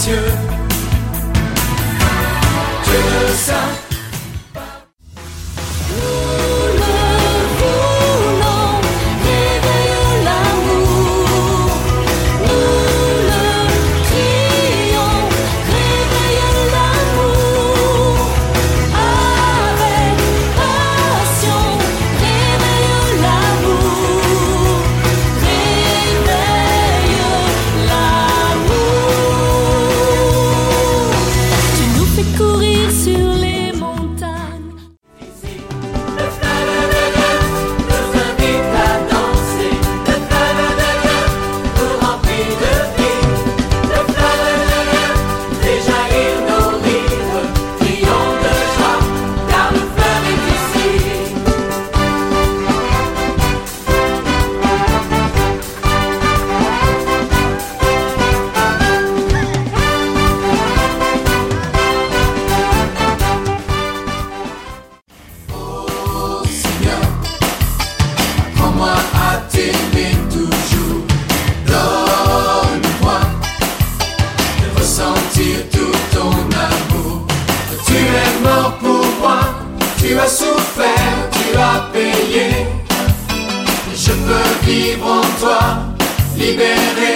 cieux. Dieu le Saint. Tu as souffert, tu as payé. Je peux vivre en toi, libéré.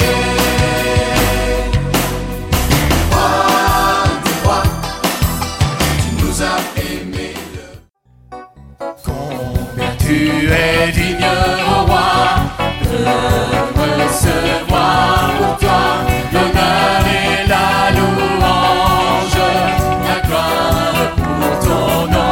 Roi du roi, tu nous as aimés. Combien tu es digne, ô roi, de recevoir pour toi l'honneur et la louange, la gloire pour ton nom.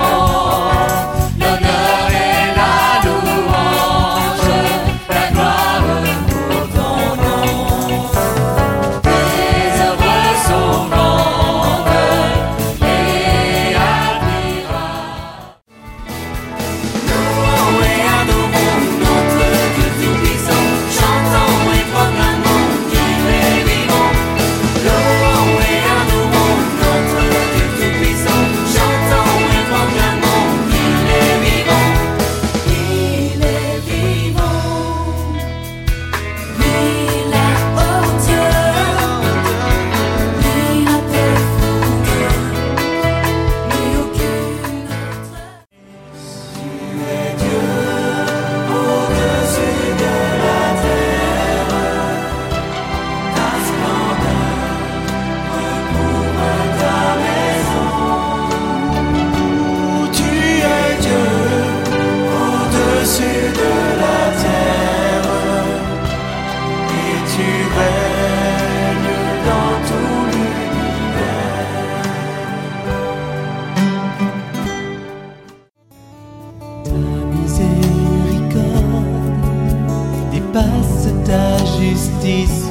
Dépasse ta justice,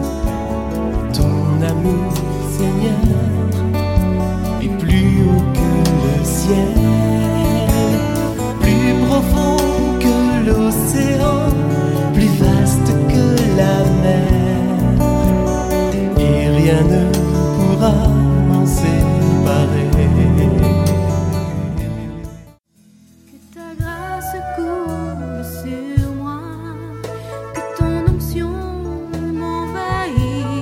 ton amour, Seigneur, est plus haut que le ciel, plus profond que l'océan, plus vaste que la mer, et rien ne pourra m'en séparer. Que ta grâce coule sur moi, que ton onction m'envahisse.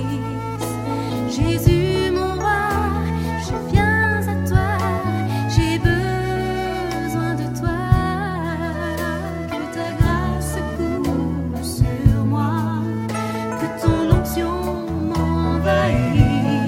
Jésus mon roi, je viens à toi, j'ai besoin de toi. Que ta grâce coule sur moi, que ton onction m'envahisse.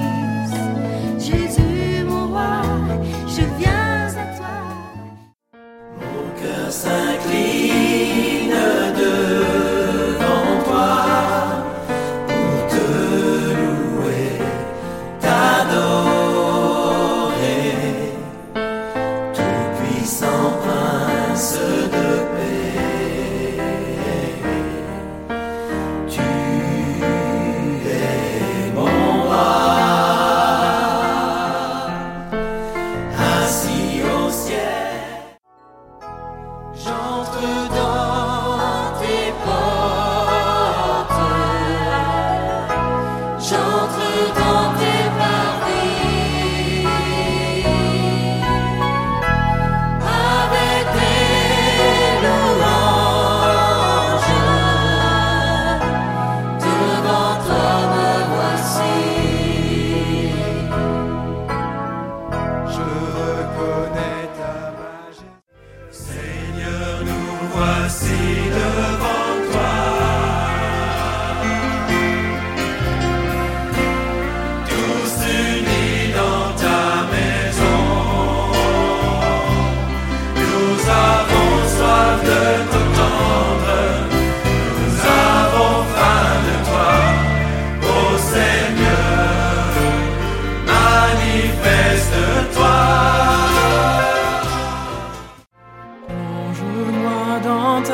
Jésus mon roi, je viens à toi. Mon cœur s'incline devant toi pour te louer, t'adorer. Tout-puissant prince de paix, tu es mon roi, assis au ciel. J'entre dans tes portes, j'entre dans tes parvis, avec des louanges.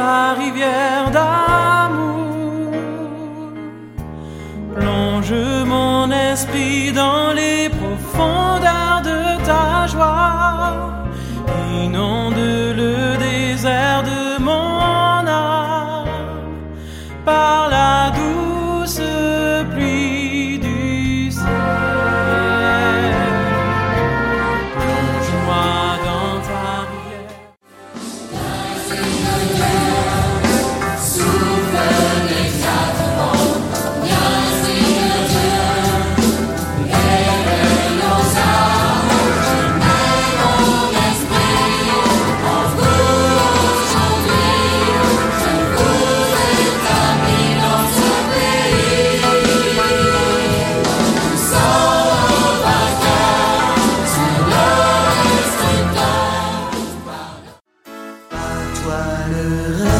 ta rivière d'amour. Plonge mon esprit dans les profondeurs de ta joie. Inonde le désert de mon âme par la douce pluie du ciel. Plonge-moi dans ta rivière. Toi le